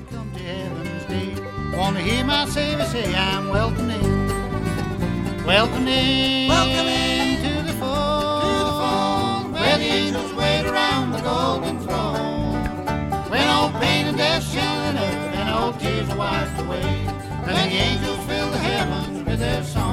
come to heaven's gate. Want to hear my Savior say, I'm welcome in. Welcome in. Welcome in to the fold. Where the angels wait around the golden throne. When all pain and death shall end up and all tears are wiped away. Then the angels fill the heavens with their song.